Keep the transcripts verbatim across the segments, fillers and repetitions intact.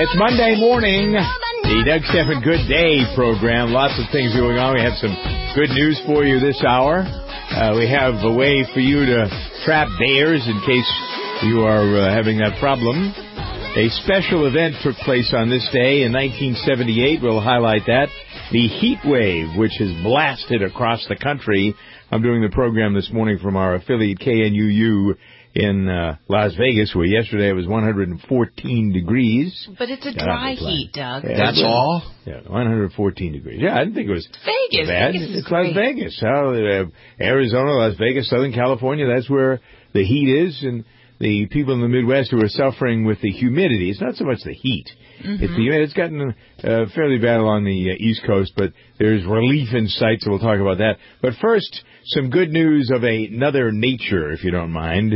It's Monday morning, the Doug Stephan Good Day program. Lots of things going on. We have some good news for you this hour. Uh, we have a way for you to trap bears in case you are uh, having that problem. A special event took place on this day in nineteen seventy-eight. We'll highlight that. The heat wave, which has blasted across the country. I'm doing the program this morning from our affiliate K N U U in uh, Las Vegas, where yesterday it was one hundred fourteen degrees. But it's a dry heat, Doug. Yeah, That's all? Yeah, one hundred fourteen degrees. Yeah, I didn't think it was Vegas. bad. Vegas is it's great. Las Vegas. Oh, uh, Arizona, Las Vegas, Southern California, that's where the heat is. And the people in the Midwest who are suffering with the humidity, it's not so much the heat. Mm-hmm. It's, the, it's gotten uh, fairly bad along the uh, East Coast, but there's relief in sight, so we'll talk about that. But first, some good news of a, another nature, if you don't mind.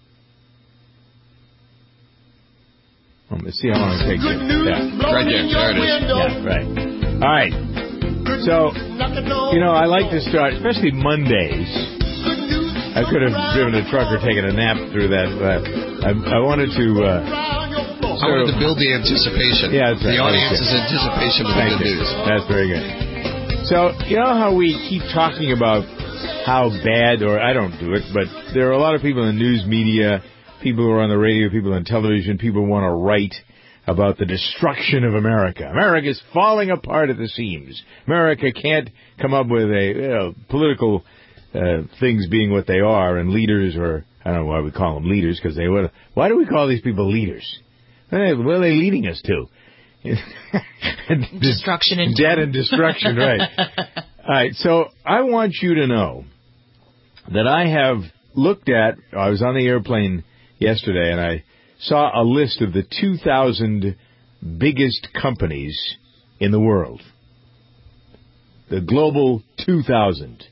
Oh, let's see how long it takes. Good news yeah. Right there. There it is. Yeah, right. All right. So, you know, I like to start, especially Mondays. I could have driven a truck or taken a nap through that, but I, I wanted to... Uh, I wanted to build the anticipation. Yeah, that's right. The audience's anticipation of the Thank good you. news. That's very good. So, you know how we keep talking about how bad, or I don't do it, but there are a lot of people in the news media, people who are on the radio, people on television, people who want to write about the destruction of America. America's falling apart at the seams. America can't come up with a you know, political uh, things being what they are, and leaders, or I don't know why we call them leaders, because they would. Why do we call these people leaders? Hey, where are they leading us to? Destruction and death and destruction, right? All right. So I want you to know that I have looked at. I was on the airplane yesterday, and I saw a list of the two thousand biggest companies in the world. The global two thousand.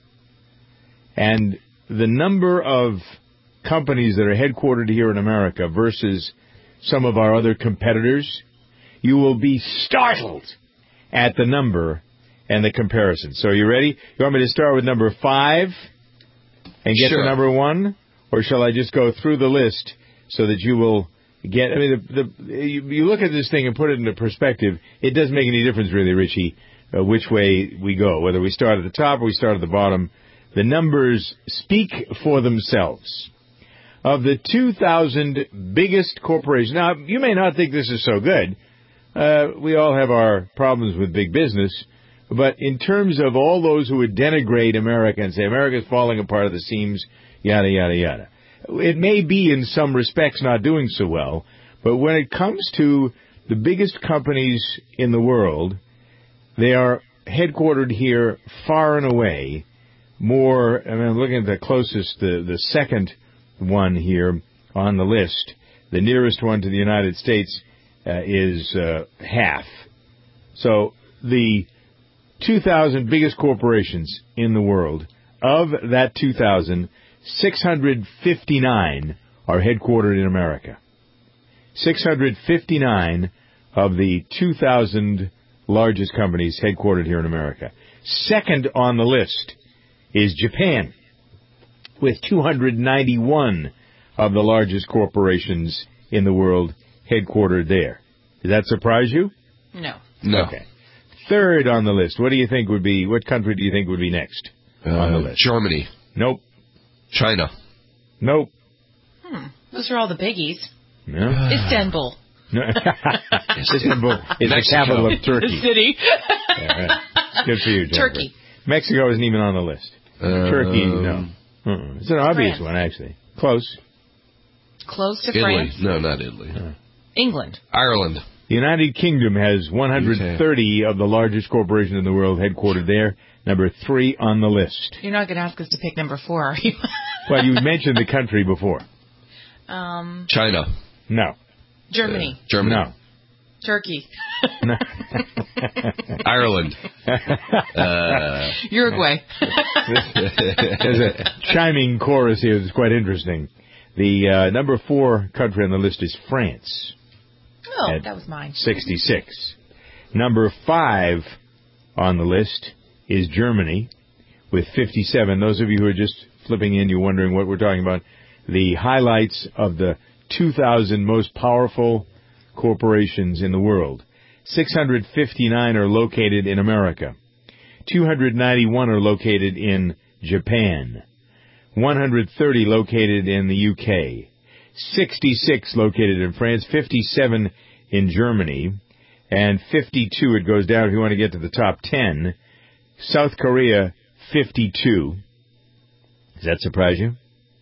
And the number of companies that are headquartered here in America versus some of our other competitors, you will be startled at the number and the comparison. So are you ready? You want me to start with number five and get sure. to number one? Or shall I just go through the list so that you will get... I mean, the, the, you, you look at this thing and put it into perspective. It doesn't make any difference, really, Richie, uh, which way we go, whether we start at the top or we start at the bottom. The numbers speak for themselves. Of the two thousand biggest corporations, now, you may not think this is so good. Uh, we all have our problems with big business. But in terms of all those who would denigrate America and say America's falling apart at the seams, yada, yada, yada. It may be in some respects not doing so well, but when it comes to the biggest companies in the world, they are headquartered here far and away. More, I mean, I'm looking at the closest, the, the second one here on the list. The nearest one to the United States uh, is uh, half. So the two thousand biggest corporations in the world, of that two thousand, six hundred fifty-nine are headquartered in America. six hundred fifty-nine of the two thousand largest companies headquartered here in America. Second on the list is Japan, with two hundred ninety-one of the largest corporations in the world headquartered there. Does that surprise you? No. No. Okay. Third on the list, what do you think would be, what country do you think would be next uh, on the list? Germany. Nope. China. Nope. Hmm. Those are all the biggies. No. Uh, Istanbul. No. Istanbul is the capital of Turkey. The city. Yeah, right. Good for you, Jennifer. Turkey. Mexico isn't even on the list. Um, Turkey, no. Uh-uh. It's an obvious France. one, actually. Close. Close to Italy. France. No, not Italy. Uh. England. Ireland. The United Kingdom has one hundred thirty of the largest corporations in the world headquartered there. Number three on the list. You're not going to ask us to pick number four, are you? Well, you mentioned the country before. Um, China. No. Germany. Uh, Germany. No. Turkey. No. Ireland. uh, Uruguay. There's a chiming chorus here that's quite interesting. The uh, number four country on the list is France. Oh, that was mine. sixty-six. Number five on the list is Germany with fifty-seven. Those of you who are just flipping in, you're wondering what we're talking about. The highlights of the two thousand most powerful corporations in the world. six hundred fifty-nine are located in America. two hundred ninety-one are located in Japan. one hundred thirty located in the U K. sixty-six located in France. fifty-seven in Germany. And fifty-two, it goes down if you want to get to the top ten. South Korea, fifty-two. Does that surprise you?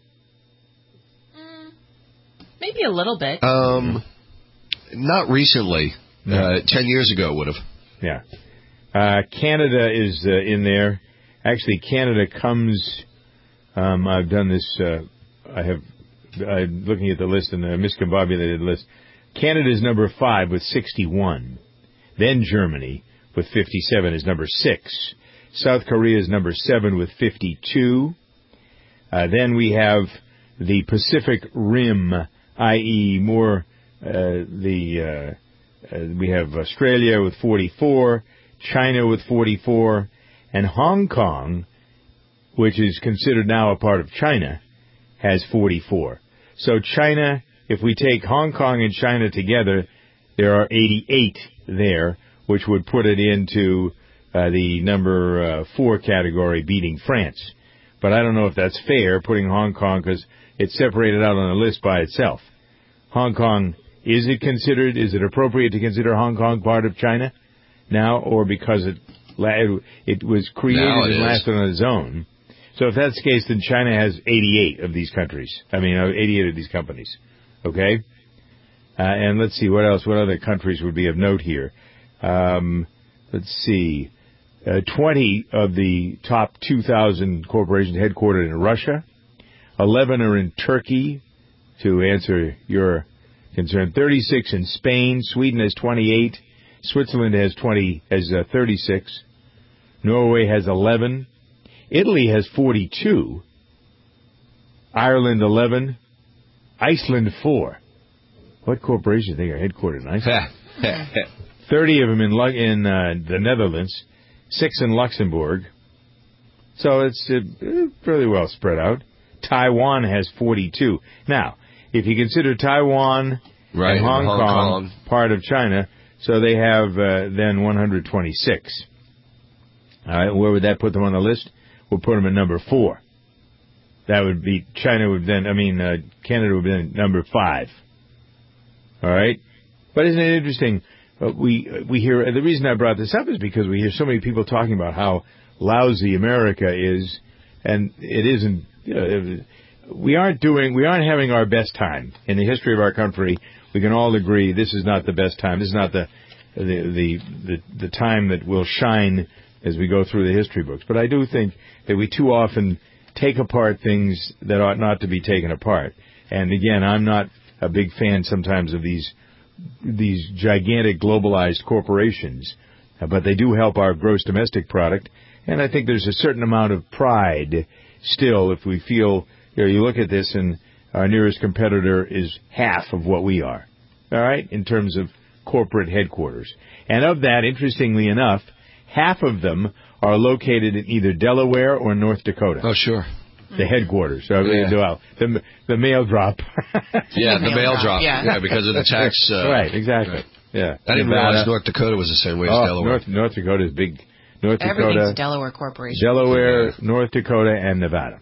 Mm, maybe a little bit. Um, not recently. No. Uh, ten years ago would have. Yeah. Uh, Canada is uh, in there. Actually, Canada comes... Um, I've done this... Uh, I have... I'm looking at the list and the miscombobulated list. Canada is number five with sixty-one. Then Germany with fifty-seven is number six. South Korea is number seven with fifty-two. Uh, then we have the Pacific Rim, that is more uh, the... Uh, uh, we have Australia with forty-four, China with forty-four, and Hong Kong, which is considered now a part of China, has forty-four. So China, if we take Hong Kong and China together, there are eighty-eight there, which would put it into uh, the number uh, four category, beating France. But I don't know if that's fair, putting Hong Kong, because it's separated out on a list by itself. Hong Kong, is it considered, is it appropriate to consider Hong Kong part of China now, or because it it was created it and lasted on its own? So if that's the case, then China has eighty-eight of these countries. I mean, eighty-eight of these companies. Okay? Uh, and let's see, what else? What other countries would be of note here? Um, let's see. Uh, twenty of the top two thousand corporations headquartered in Russia. eleven are in Turkey, to answer your concern. thirty-six in Spain. Sweden has twenty-eight. Switzerland has twenty, has uh, thirty-six. Norway has eleven. Italy has forty-two. Ireland, eleven. Iceland, four. What corporations think are headquartered in Iceland? thirty of them in, in uh, the Netherlands. Six in Luxembourg. So it's uh, fairly well spread out. Taiwan has forty-two. Now, if you consider Taiwan right, and Hong, Hong Kong, Kong part of China, so they have uh, then one hundred twenty-six. All right, where would that put them on the list? We'll put them at number four. That would be, China would then, I mean, uh, Canada would be then number five. All right? But isn't it interesting? Uh, we we hear, the reason I brought this up is because we hear so many people talking about how lousy America is, and it isn't, you know, we aren't doing, we aren't having our best time. In the history of our country, we can all agree this is not the best time. This is not the the the the, the time that will shine as we go through the history books. But I do think that we too often take apart things that ought not to be taken apart. And again, I'm not a big fan sometimes of these these gigantic globalized corporations, but they do help our gross domestic product. And I think there's a certain amount of pride still if we feel, you know, you look at this and our nearest competitor is half of what we are, all right, in terms of corporate headquarters. And of that, interestingly enough, half of them are located in either Delaware or North Dakota. Oh, sure. The headquarters. So, yeah. well, the, the mail drop. yeah, the, the mail drop. drop. Yeah. yeah, because of the tax. Uh, right, exactly. Right. Yeah. I didn't Nevada. realize North Dakota was the same way oh, as Delaware. North, North Dakota is big. North Everything's Dakota. Delaware Corporation. Delaware, yeah. North Dakota, and Nevada,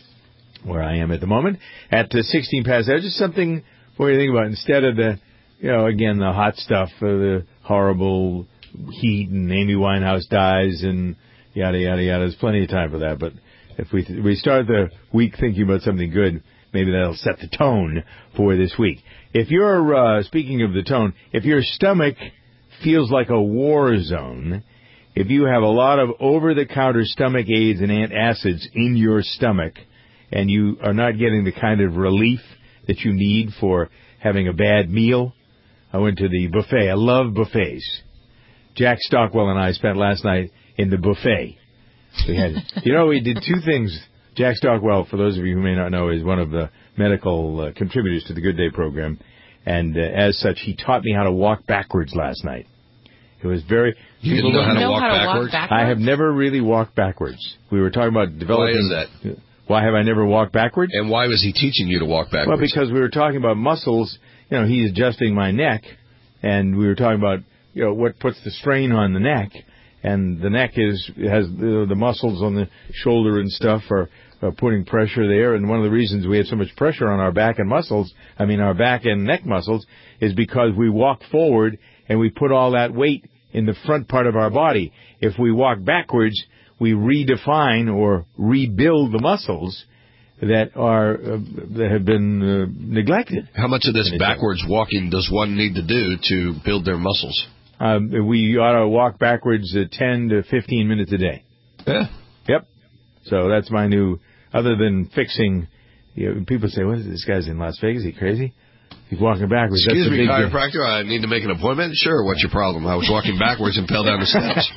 where I am at the moment. At the sixteen past, there's just something for you to think about. Instead of the, you know, again, the hot stuff, uh, the horrible heat, and Amy Winehouse dies, and yada, yada, yada. There's plenty of time for that. But if we th- we start the week thinking about something good, maybe that'll set the tone for this week. If you're, uh, speaking of the tone, if your stomach feels like a war zone, if you have a lot of over-the-counter stomach aids and antacids in your stomach, and you are not getting the kind of relief that you need for having a bad meal, I went to the buffet. I love buffets. Jack Stockwell and I spent last night in the buffet. We had, you know, we did two things. Jack Stockwell, for those of you who may not know, is one of the medical uh, contributors to the Good Day program. And uh, as such, he taught me how to walk backwards last night. It was very... You didn't know how to, know walk, how to backwards? walk backwards? I have never really walked backwards. We were talking about developing... Why is that? Why have I never walked backwards? And why was he teaching you to walk backwards? Well, because we were talking about muscles. You know, he's adjusting my neck, and we were talking about, you know, what puts the strain on the neck, and the neck is has the, the muscles on the shoulder and stuff are, are putting pressure there, and one of the reasons we have so much pressure on our back and muscles, I mean our back and neck muscles, is because we walk forward and we put all that weight in the front part of our body. If we walk backwards, we redefine or rebuild the muscles that are uh, that have been uh, neglected. How much of this backwards walking does one need to do to build their muscles? Um, we ought to walk backwards uh, ten to fifteen minutes a day. Yeah. Yep. So that's my new, other than fixing, you know, people say, what is this guy's in Las Vegas? Is he crazy? He's walking backwards. Excuse that's me, big chiropractor, I need to make an appointment? Sure, what's your problem? I was walking backwards and fell down the steps.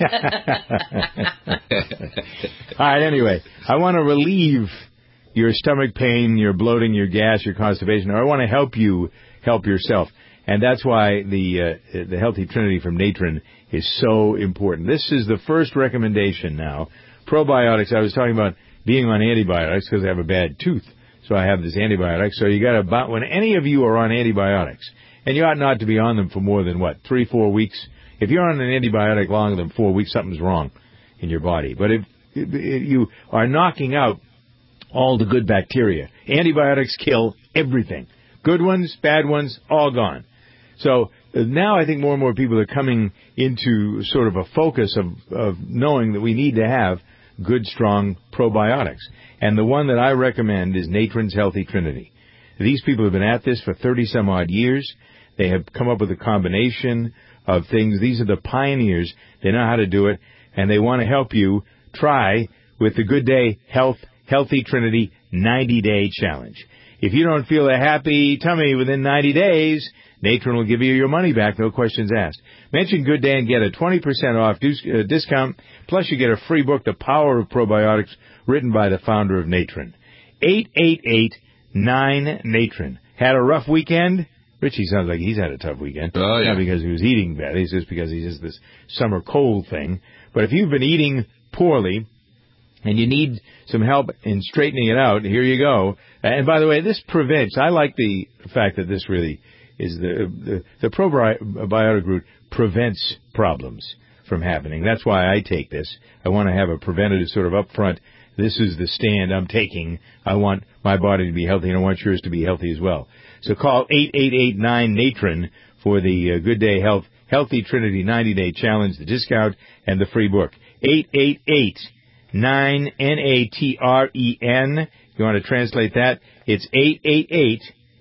All right, anyway, I want to relieve your stomach pain, your bloating, your gas, your constipation, or I want to help you help yourself. And that's why the uh, the Healthy Trinity from Natren is so important. This is the first recommendation now. Probiotics, I was talking about being on antibiotics because I have a bad tooth. So I have this antibiotic. So you got about, when any of you are on antibiotics, and you ought not to be on them for more than, what, three, four weeks? If you're on an antibiotic longer than four weeks, something's wrong in your body. But if, if, if you are knocking out all the good bacteria, antibiotics kill everything. Good ones, bad ones, all gone. So now I think more and more people are coming into sort of a focus of, of knowing that we need to have good, strong probiotics. And the one that I recommend is Natren's Healthy Trinity. These people have been at this for thirty-some-odd years. They have come up with a combination of things. These are the pioneers. They know how to do it, and they want to help you try with the Good Day Health Healthy Trinity ninety-day challenge. If you don't feel a happy tummy within ninety days, Natren will give you your money back, no questions asked. Mention Good Day and get a twenty percent off discount, plus you get a free book, The Power of Probiotics, written by the founder of Natren. eight eight eight nine Natren. Had a rough weekend? Richie sounds like he's had a tough weekend. Oh, yeah. Not because he was eating bad, it's just because he's just this summer cold thing. But if you've been eating poorly and you need some help in straightening it out, here you go. And by the way, this prevents, I like the fact that this really is the, the, the probiotic route prevents problems from happening. That's why I take this. I want to have a preventative sort of upfront, this is the stand I'm taking. I want my body to be healthy, and I want yours to be healthy as well. So call eight eight eight nine Natren for the uh, Good Day Health Healthy Trinity ninety-day challenge, the discount, and the free book. eight eight eight nine N A T R E N. If you want to translate that, it's eight eight eight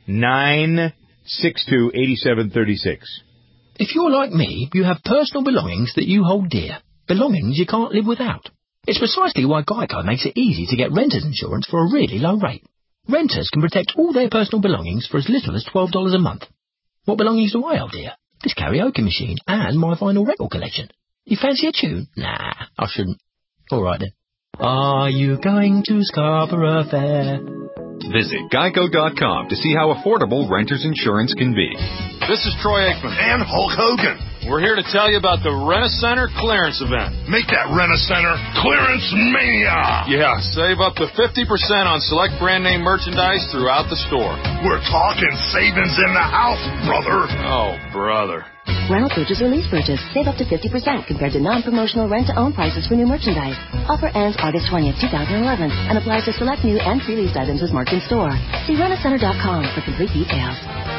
nine six two eight seven three six. If you're like me, you have personal belongings that you hold dear. Belongings you can't live without. It's precisely why Geico makes it easy to get renter's insurance for a really low rate. Renters can protect all their personal belongings for as little as twelve dollars a month. What belongings do I hold dear? This karaoke machine and my vinyl record collection. You fancy a tune? Nah, I shouldn't. All right then. Are you going to Scarborough Fair? Visit geico dot com to see how affordable renter's insurance can be. This is Troy Aikman. And Hulk Hogan. We're here to tell you about the Rent-A-Center clearance event. Make that Rent-A-Center clearance mania. Yeah, save up to fifty percent on select brand name merchandise throughout the store. We're talking savings in the house, brother. Oh, brother. Rental purchase or lease purchase. Save up to fifty percent compared to non-promotional rent-to-own prices for new merchandise. Offer ends August twentieth, twenty eleven and applies to select new and pre-leased items as marked in store. See rent a center dot com for complete details.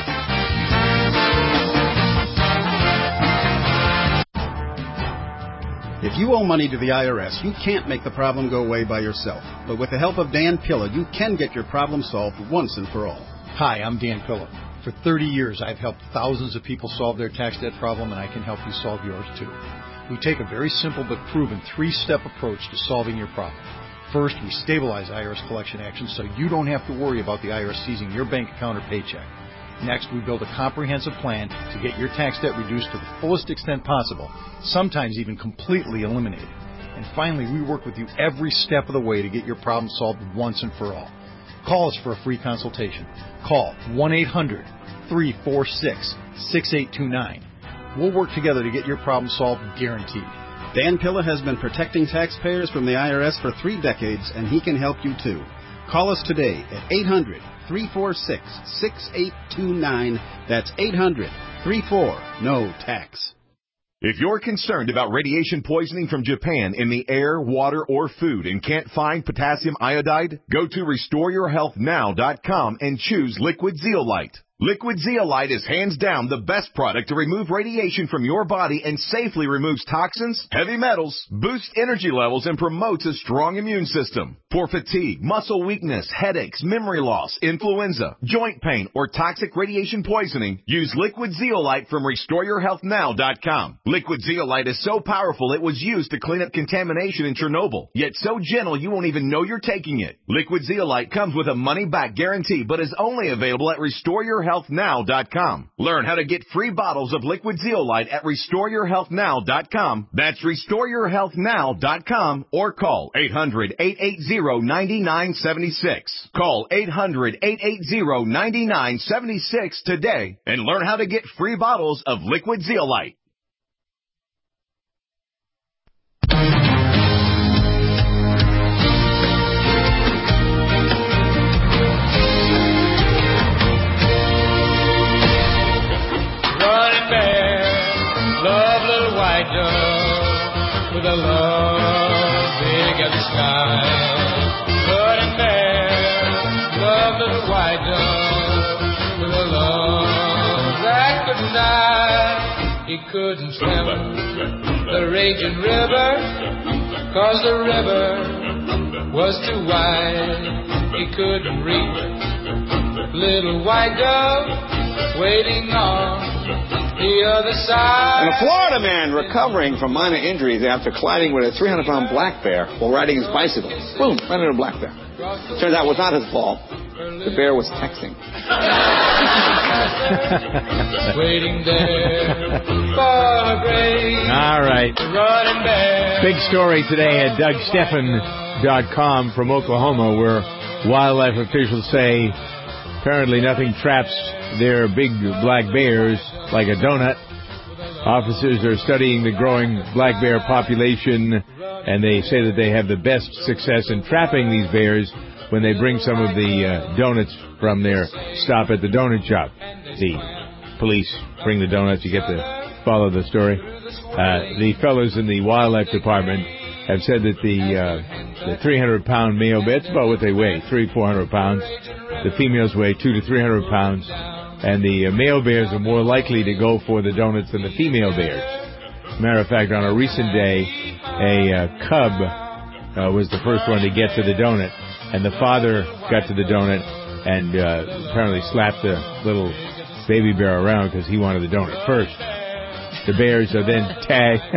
If you owe money to the I R S, you can't make the problem go away by yourself. But with the help of Dan Pilla, you can get your problem solved once and for all. Hi, I'm Dan Pilla. For thirty years, I've helped thousands of people solve their tax debt problem, and I can help you solve yours too. We take a very simple but proven three-step approach to solving your problem. First, we stabilize I R S collection actions so you don't have to worry about the I R S seizing your bank account or paycheck. Next, we build a comprehensive plan to get your tax debt reduced to the fullest extent possible, sometimes even completely eliminated. And finally, we work with you every step of the way to get your problem solved once and for all. Call us for a free consultation. Call one eight hundred three four six six eight two nine. We'll work together to get your problem solved, guaranteed. Dan Pilla has been protecting taxpayers from the I R S for three decades, and he can help you too. Call us today at eight hundred three four six six eight two nine. That's eight hundred three four, no tax. If you're concerned about radiation poisoning from Japan in the air, water, or food and can't find potassium iodide, go to restore your health now dot com and choose Liquid Zeolite. Liquid Zeolite is hands down the best product to remove radiation from your body and safely removes toxins, heavy metals, boosts energy levels, and promotes a strong immune system. For fatigue, muscle weakness, headaches, memory loss, influenza, joint pain, or toxic radiation poisoning, use Liquid Zeolite from restore your health now dot com. Liquid Zeolite is so powerful it was used to clean up contamination in Chernobyl, yet so gentle you won't even know you're taking it. Liquid Zeolite comes with a money-back guarantee, but is only available at restore your health now dot com. Learn how to get free bottles of Liquid Zeolite at restore your health now dot com. That's restore your health now dot com or call eight hundred, eight eight zero, nine nine seven six. Call eight hundred, eight eight zero, nine nine seven six today and learn how to get free bottles of Liquid Zeolite. With a love big as the sky, running bare, love little white dove, with a love that could deny. He couldn't swim the raging river, 'cause the river was too wide. He couldn't reach little white dove, waiting on the other side. And a Florida man recovering from minor injuries after colliding with a three hundred pound black bear while riding his bicycle. Boom, ran into a black bear. Turns out it was not his fault. The bear was texting. Waiting there for a break. All right. Running bear. Big story today at Doug Stephan dot com from Oklahoma, where wildlife officials say apparently nothing traps their big black bears like a donut. Officers are studying the growing black bear population, and they say that they have the best success in trapping these bears when they bring some of the uh, donuts from their stop at the donut shop. The police bring the donuts. You get to follow the story. Uh, the fellows in the wildlife department have said that the uh, the three hundred pound male bear, it's about what they weigh, three, four hundred pounds. The females weigh two to three hundred pounds. And the uh, male bears are more likely to go for the donuts than the female bears. Matter of fact, on a recent day, a uh, cub uh, was the first one to get to the donut, and the father got to the donut and uh, apparently slapped the little baby bear around because he wanted the donut first. The bears are then tagged.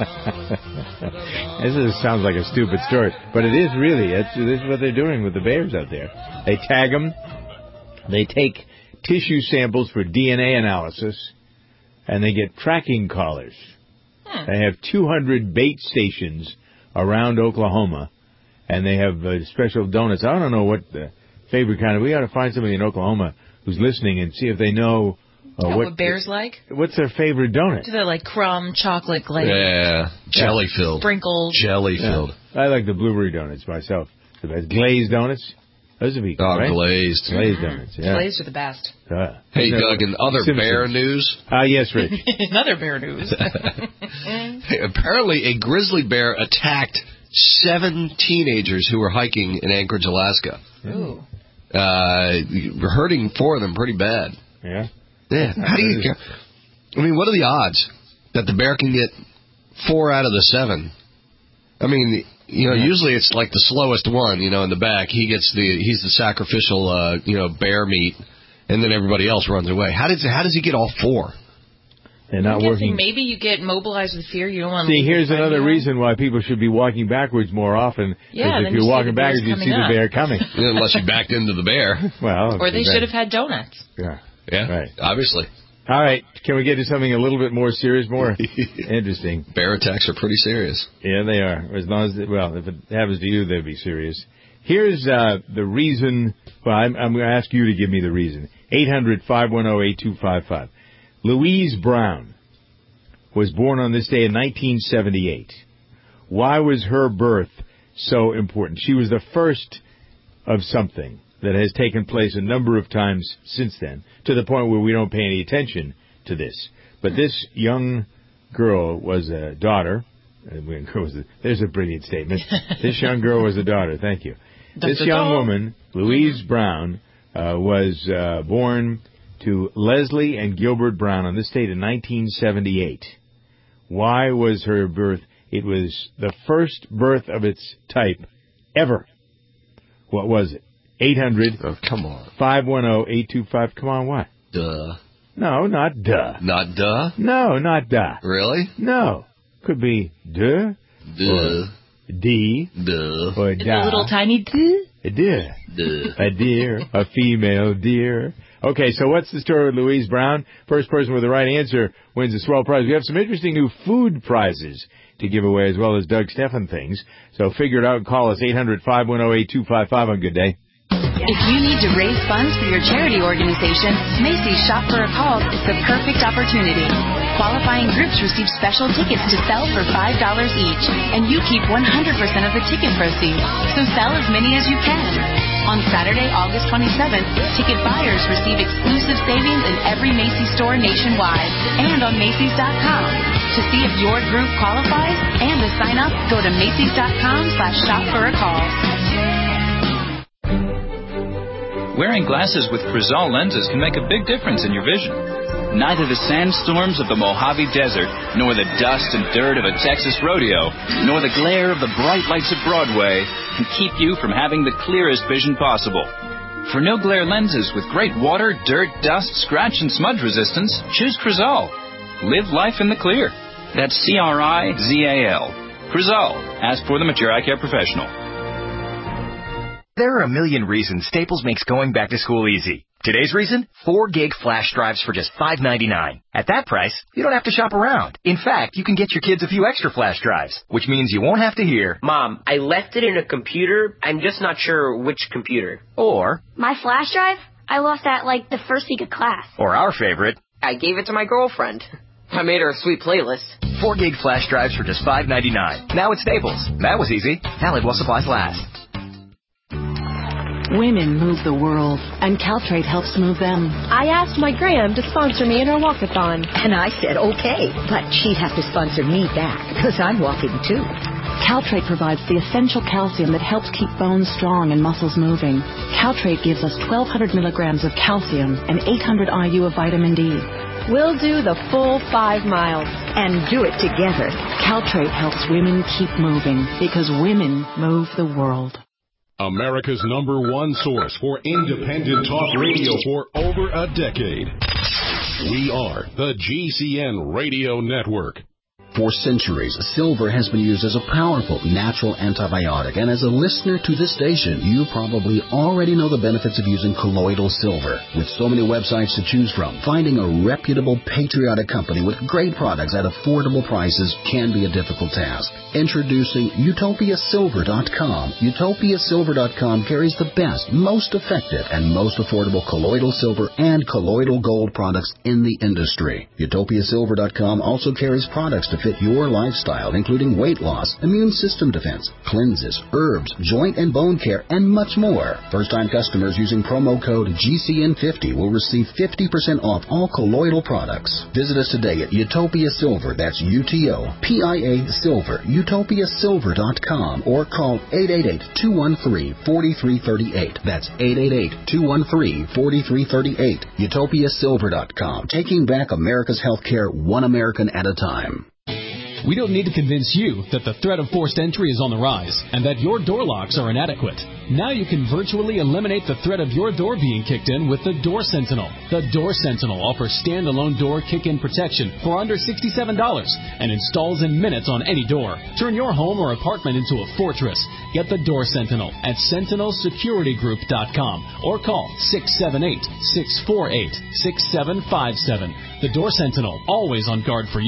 This is, sounds like a stupid story, but it is really. It's, this is what they're doing with the bears out there. They tag them. They take tissue samples for D N A analysis, and they get tracking collars. Hmm. They have two hundred bait stations around Oklahoma, and they have uh, special donuts. I don't know what the favorite kind of... We ought to find somebody in Oklahoma who's listening and see if they know... Uh, yeah, what, what bears like? What's their favorite donut? Do they like crumb, chocolate, glaze? Yeah, jelly-filled. Sprinkled. Jelly-filled. Yeah. I like the blueberry donuts myself. The best glazed donuts. Those would be good, Oh, right? glazed. Glazed donuts, yeah. Glazed are the best. Uh, hey, Doug, in other Simpsons. bear news... Ah, uh, yes, Rich. Another bear news. Hey, apparently, a grizzly bear attacked seven teenagers who were hiking in Anchorage, Alaska. Ooh. Uh, hurting four of them pretty bad. Yeah? Yeah. How do you... I mean, what are the odds that the bear can get four out of the seven? I mean... You know, usually it's like the slowest one, you know, in the back. He gets the, he's the sacrificial, uh, you know, bear meat, and then everybody else runs away. How does, how does he get all four? They're not I'm working. Maybe you get mobilized with fear. You don't want to See, leave here's another behind. reason why people should be walking backwards more often. Yeah, if then you're you see walking the bears backwards, you see coming the up. bear coming. Unless you backed into the bear. Well, or they that, should have had donuts. Yeah. Yeah. Right. Obviously. All right. Can we get to something a little bit more serious, more interesting? Bear attacks are pretty serious. Yeah, they are. As long as, they, well, if it happens to you, they'd be serious. Here's uh, the reason. Well, I'm, I'm going to ask you to give me the reason. eight hundred, five one zero, eight two five five. Louise Brown was born on this day in nineteen seventy-eight. Why was her birth so important? She was the first of something that has taken place a number of times since then, to the point where we don't pay any attention to this. But this young girl was a daughter. There's a brilliant statement. This young girl was a daughter. Thank you. This young woman, Louise Brown, uh, was uh, born to Leslie and Gilbert Brown on this date in nineteen seventy-eight. Why was her birth? It was the first birth of its type ever. What was it? eight hundred Oh, come on. five one zero, eight two five. Come on, what? Duh. No, not duh. Not duh? No, not duh. Really? No. Could be duh. Duh. Or D. Duh. Or It's da. a little tiny duh. A deer. Duh. A deer. A female deer. Okay, so what's the story with Louise Brown? First person with the right answer wins a swell prize. We have some interesting new food prizes to give away, as well as Doug Steffen things. So figure it out and call us eight hundred, five one zero, eight two five five on Good Day. If you need to raise funds for your charity organization, Macy's Shop for a Cause is the perfect opportunity. Qualifying groups receive special tickets to sell for five dollars each, and you keep one hundred percent of the ticket proceeds, so sell as many as you can. On Saturday, August twenty-seventh, ticket buyers receive exclusive savings in every Macy's store nationwide and on Macy's dot com. To see if your group qualifies and to sign up, go to Macy's dot com slash shop for a cause. Wearing glasses with Crizal lenses can make a big difference in your vision. Neither the sandstorms of the Mojave Desert, nor the dust and dirt of a Texas rodeo, nor the glare of the bright lights of Broadway can keep you from having the clearest vision possible. For no-glare lenses with great water, dirt, dust, scratch, and smudge resistance, choose Crizal. Live life in the clear. That's C R I Z A L. Crizal. Ask for them at your eye care professional. There are a million reasons Staples makes going back to school easy. Today's reason? four gig flash drives for just five ninety-nine. At that price, you don't have to shop around. In fact, you can get your kids a few extra flash drives, which means you won't have to hear, Mom, I left it in a computer. I'm just not sure which computer. Or, My flash drive? I lost that like the first week of class. or our favorite, I gave it to my girlfriend. I made her a sweet playlist. four gig flash drives for just five ninety-nine. Now at Staples. That was easy. Valid while supplies last. Women move the world, and Caltrate helps move them. I asked my gram to sponsor me in her walkathon. And I said, okay, but she'd have to sponsor me back, because I'm walking too. Caltrate provides the essential calcium that helps keep bones strong and muscles moving. Caltrate gives us twelve hundred milligrams of calcium and eight hundred I U of vitamin D. We'll do the full five miles. And do it together. Caltrate helps women keep moving, because women move the world. America's number one source for independent talk radio for over a decade. We are the G C N Radio Network. For centuries, silver has been used as a powerful natural antibiotic, and as a listener to this station, you probably already know the benefits of using colloidal silver. With so many websites to choose from, finding a reputable, patriotic company with great products at affordable prices can be a difficult task. Introducing Utopia Silver dot com. Utopia Silver dot com carries the best, most effective, and most affordable colloidal silver and colloidal gold products in the industry. Utopia Silver dot com also carries products to fit your lifestyle, including weight loss, immune system defense, cleanses, herbs, joint and bone care, and much more. First-time customers using promo code G C N fifty will receive fifty percent off all colloidal products. Visit us today at Utopia Silver, that's U T O P I A Silver, Utopia Silver dot com, or call eight eight eight, two one three, four three three eight. That's eight eight eight, two one three, four three three eight. Utopia Silver dot com, taking back America's healthcare one American at a time. We don't need to convince you that the threat of forced entry is on the rise and that your door locks are inadequate. Now you can virtually eliminate the threat of your door being kicked in with the Door Sentinel. The Door Sentinel offers standalone door kick-in protection for under sixty-seven dollars and installs in minutes on any door. Turn your home or apartment into a fortress. Get the Door Sentinel at Sentinel Security Group dot com or call six seven eight, six four eight, six seven five seven. The Door Sentinel, always on guard for you.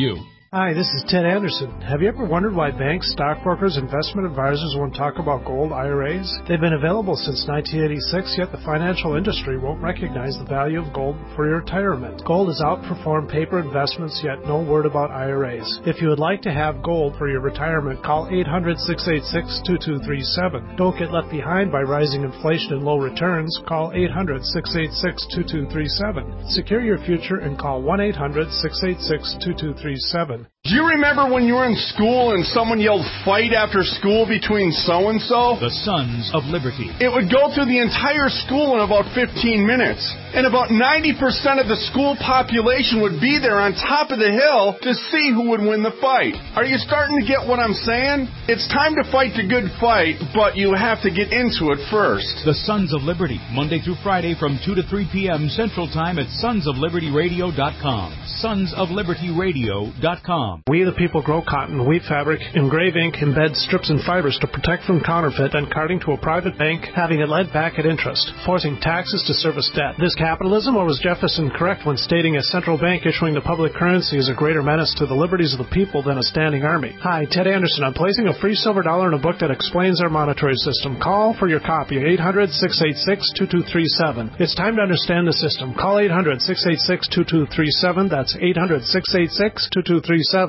Hi, this is Ted Anderson. Have you ever wondered why banks, stockbrokers, investment advisors won't talk about gold I R As? They've been available since nineteen eighty-six, yet the financial industry won't recognize the value of gold for your retirement. Gold has outperformed paper investments, yet no word about I R As. If you would like to have gold for your retirement, call eight hundred, six eight six, two two three seven. Don't get left behind by rising inflation and low returns. Call eight hundred, six eight six, two two three seven. Secure your future and call one eight hundred, six eight six, two two three seven. Do you remember when you were in school and someone yelled fight after school between so-and-so? The Sons of Liberty. It would go through the entire school in about fifteen minutes. And about ninety percent of the school population would be there on top of the hill to see who would win the fight. Are you starting to get what I'm saying? It's time to fight the good fight, but you have to get into it first. The Sons of Liberty, Monday through Friday from two to three p.m. Central Time at sons of liberty radio dot com. sons of liberty radio dot com. We the people grow cotton, weave fabric, engrave ink, embed strips and fibers to protect from counterfeit and carting to a private bank, having it lent back at interest, forcing taxes to service debt. This capitalism, or was Jefferson correct when stating a central bank issuing the public currency is a greater menace to the liberties of the people than a standing army? Hi, Ted Anderson. I'm placing a free silver dollar in a book that explains our monetary system. Call for your copy, eight hundred, six eight six, two two three seven. It's time to understand the system. Call eight hundred, six eight six, two two three seven. That's eight hundred, six eight six, two two three seven.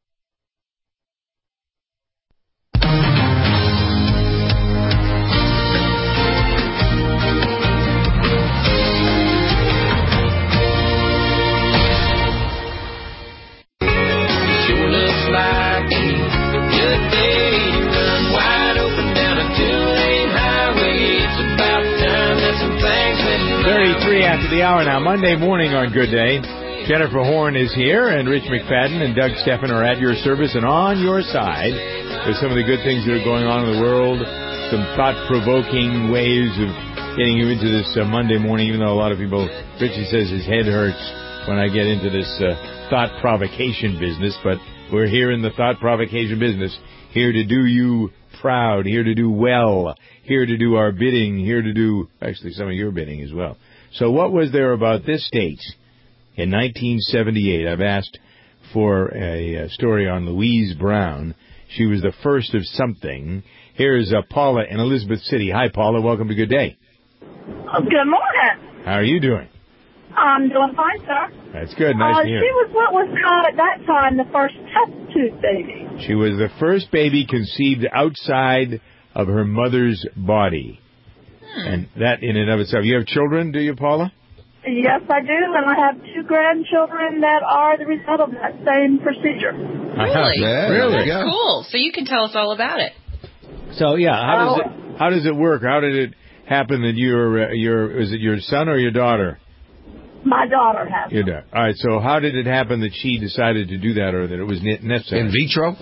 thirty-three after the hour now, Monday morning on Good Day. Jennifer Horn is here, and Rich McFadden and Doug Steffen are at your service and on your side with some of the good things that are going on in the world, some thought-provoking ways of getting you into this uh, Monday morning, even though a lot of people, Richie says his head hurts when I get into this uh, thought-provocation business, but we're here in the thought-provocation business, here to do you proud, here to do well, here to do our bidding, here to do, actually, some of your bidding as well. So what was there about this state in nineteen seventy-eight? I've asked for a, a story on Louise Brown. She was the first of something. Here's uh, Paula in Elizabeth City. Hi, Paula. Welcome to Good Day. Oh, good morning. How are you doing? I'm doing fine, sir. That's good. Nice uh, to hear. She was what was called at that time the first test tube baby. She was the first baby conceived outside of her mother's body. Hmm. And that in and of itself. You have children, do you, Paula? Yes, I do, and I have two grandchildren that are the result of that same procedure. Really? Yeah, really? That's cool. So you can tell us all about it. So yeah, how does it how does it work? How did it happen that you're uh, your is it your son or your daughter? My daughter has. Your daughter. All right. So how did it happen that she decided to do that, or that it was necessary? In vitro.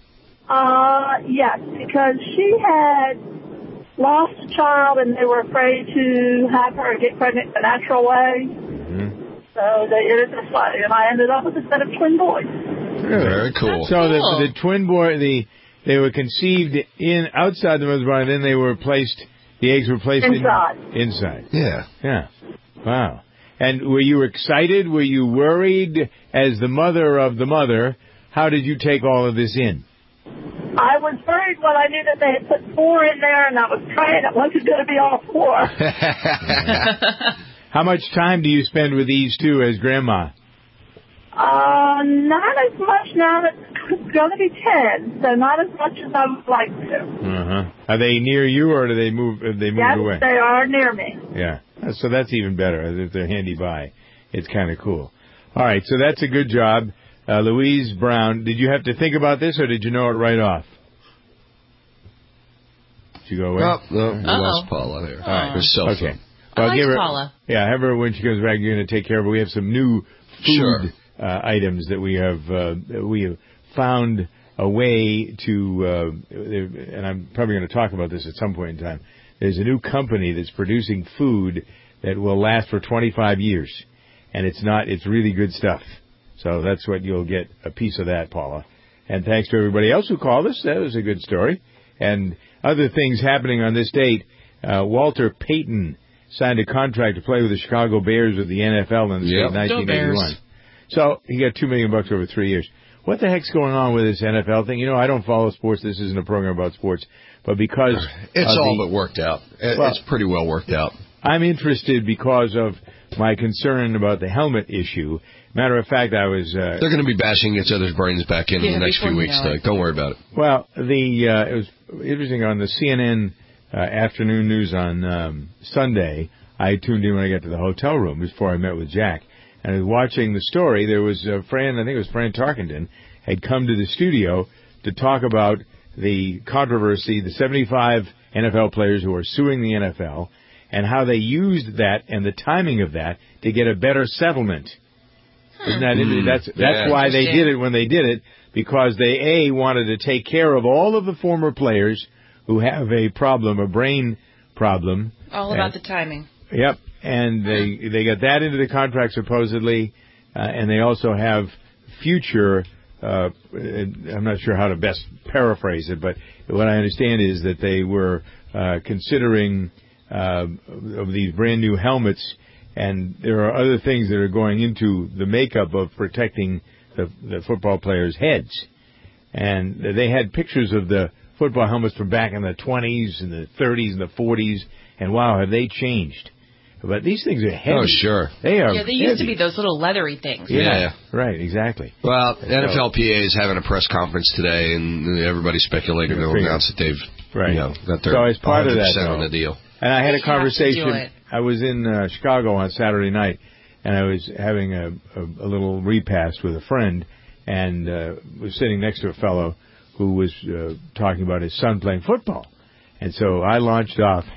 Uh, yes, because she had lost a child and they were afraid to have her get pregnant the natural way. Mm-hmm. So they did it this way, and I ended up with a set of twin boys. Really? Very cool. So cool. The, the twin boy, the they were conceived in outside the mother's body, then they were placed. The eggs were placed inside. In, inside. Yeah. Yeah. Wow. And were you excited? Were you worried? As the mother of the mother, how did you take all of this in? I was worried when I knew that they had put four in there, and I was praying it wasn't going to be all four. How much time do you spend with these two as grandma? Uh, not as much now. It's going to be ten, so not as much as I would like to. Uh-huh. Are they near you, or do they move? Have they moved yes, away? They are near me. Yeah. So that's even better. If they're handy by, it's kind of cool. All right, so that's a good job. Uh, Louise Brown, did you have to think about this, or did you know it right off? Did you go away? No, no, we lost Paula here. All right. Her cell phone. Okay. Well, I like give her, Paula. Yeah, have her when she comes back. You're going to take care of her. We have some new food sure. uh, items that we have. Uh, we have found a way to, uh, and I'm probably going to talk about this at some point in time. There's a new company that's producing food that will last for twenty-five years, and it's not. It's really good stuff. So that's what you'll get, a piece of that, Paula. And thanks to everybody else who called us. That was a good story. And other things happening on this date. Uh, Walter Payton signed a contract to play with the Chicago Bears with the N F L in the yep. state of nineteen eighty-one. So he got two million bucks over three years. what the heck's going on with this N F L thing? You know, I don't follow sports. This isn't a program about sports. But because... It's all the, but worked out. It's well, pretty well worked out. I'm interested because of my concern about the helmet issue. Matter of fact, I was... Uh, They're going to be bashing each other's brains back in, yeah, in the next few weeks, Doug. Don't worry about it. Well, the uh, it was interesting on the C N N uh, afternoon news on um, Sunday. I tuned in when I got to the hotel room before I met with Jack. And I was watching the story. There was a friend, I think it was Fran Tarkenton, had come to the studio to talk about the controversy, the seventy-five N F L players who are suing the N F L, and how they used that and the timing of that to get a better settlement. Hmm. Isn't that mm. That's that's yeah, why they did it when they did it, because they, A, wanted to take care of all of the former players who have a problem, a brain problem. All about and, the timing. Yep. And they they got that into the contract supposedly, uh, and they also have future, uh, I'm not sure how to best paraphrase it, but what I understand is that they were uh, considering uh, of these brand new helmets, and there are other things that are going into the makeup of protecting the, the football players' heads. And they had pictures of the football helmets from back in the twenties and the thirties and the forties, and wow, have they changed. But these things are heavy. Oh, sure. They are Yeah, they heavy. used to be those little leathery things. Yeah, yeah. Right, exactly. Well, N F L P A is having a press conference today, and everybody's speculating they'll announce that they've right. you know, got their so as part of that, on the deal. And I had they a conversation. I was in uh, Chicago on Saturday night, and I was having a, a, a little repast with a friend, and uh, was sitting next to a fellow who was uh, talking about his son playing football. And so I launched off